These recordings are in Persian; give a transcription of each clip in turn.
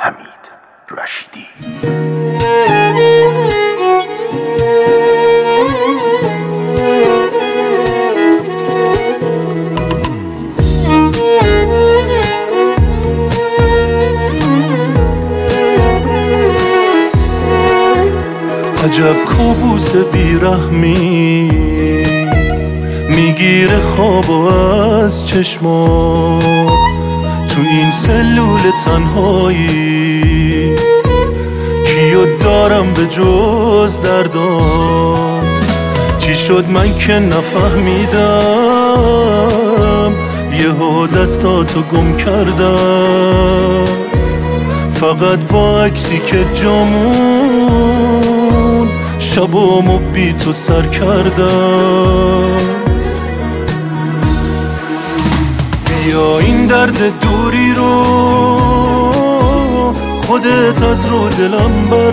حمید رشیدی. عجب کابوس بیرحمی میگیره خواب از چشما، تو این سلول تنهایی کیو دارم به جز دردام. چی شد من که نفهمیدم، یهو دستاتو گم کردم، فقط با عکسی که جامون شبامو بی تو سر کردم. بیا این درد دوری رو خودت از رو دلم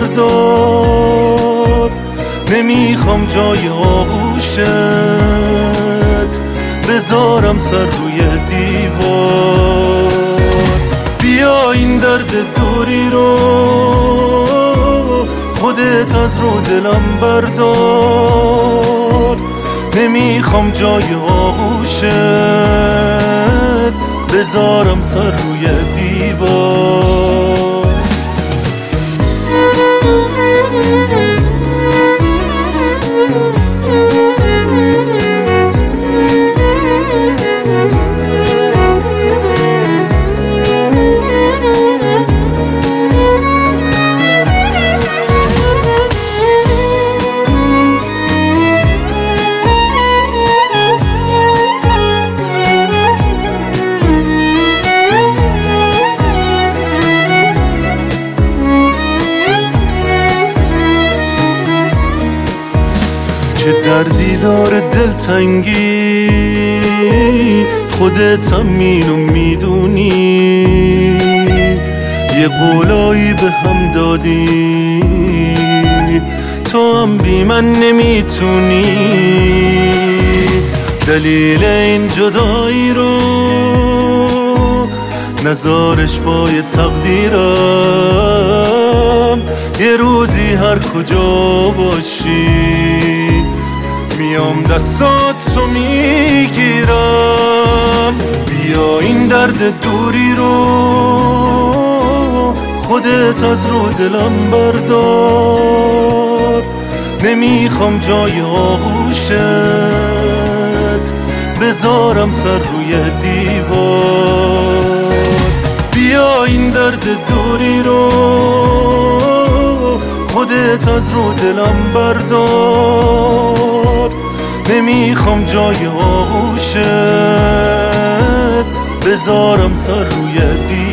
بردار، نمیخوام جای آغوشت بذارم سر روی دیوار. بیا این درد دوری رو خودت از رو دلم بردار، نمیخوام جای آغوشت بذارم سر روی دیوار. چه دردی داره دلتنگی، خودت هم اینو میدونی، یه قولایی به هم دادی تو هم بی من نمیتونی. دلیل این جدایی رو نزارش با یه تقدیرم، یه روزی هر کجا باشی میام دستاتو میگیرم. بیا این درد دوری رو خودت از رو دلم بردار، نمیخوام جای آغوشت بذارم سر روی دیوار. بیا این درد دوری رو خودت از رو دلم بردار، نمیخوام جای آغوشت بذارم سر روی دیوار.